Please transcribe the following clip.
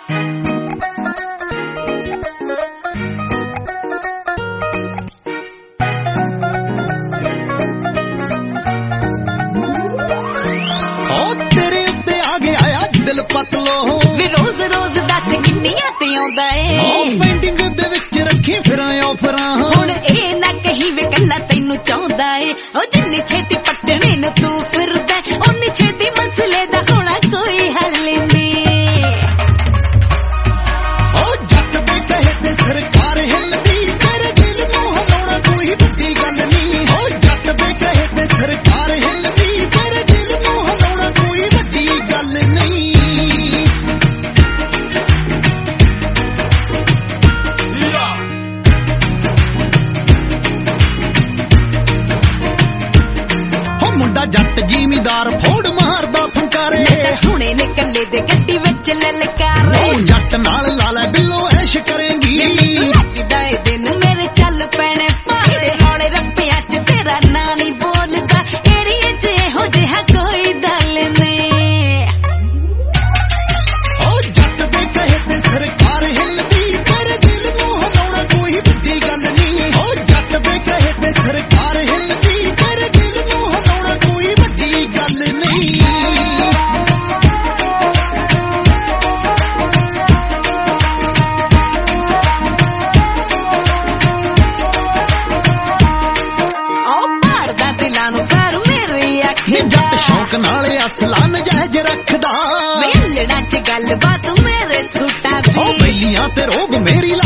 रोज रोज दस किन्नियां ते आउंदा ए पेंटिंग दे विच रखी फिरां ऑफरां हुण ए ना कही वे कल्ला तैनू चाहुंदा ए ओ जिन्नी छेती पटणे नूं तू फिरदा उन्नी छेती मसले दा होना कोई हल नहीं ओ जट दे कहे ते सरकार हिलदी तेरे दिल नूं हिलाउणा कोई वड्डी गल नहीं ओ जट दे कहे ते सरकार हिलदी तेरे दिल नूं हिलाउणा कोई वड्डी गल नहीं मुंडा जट जिमीदार फोड़ मारदा फंकारे हुणे ने कल्ले दे गड्डी विच ललकारे जट नाल लाला बिल्लो ऐश करेंगी दाए दिन मेरे चल पैने पाड़े हौले रप्पियां च तेरा नां नहीं बोलदा एरिया च इहो जिहा कोई दल नहीं ओ जट दे कहे ते सरकार हिलदी तेरे दिल नूं हिलाउणा कोई वड्डी गल नहीं ओ जट दे कहे ते सरकार हिलदी तेरे दिल नूं हिलाउणा कोई वड्डी गल नहीं जट शौक नाल असला नजायज रखदा वेलड़ा च गल बात मेरे सूटा दी बेलियां ते रोग मेरी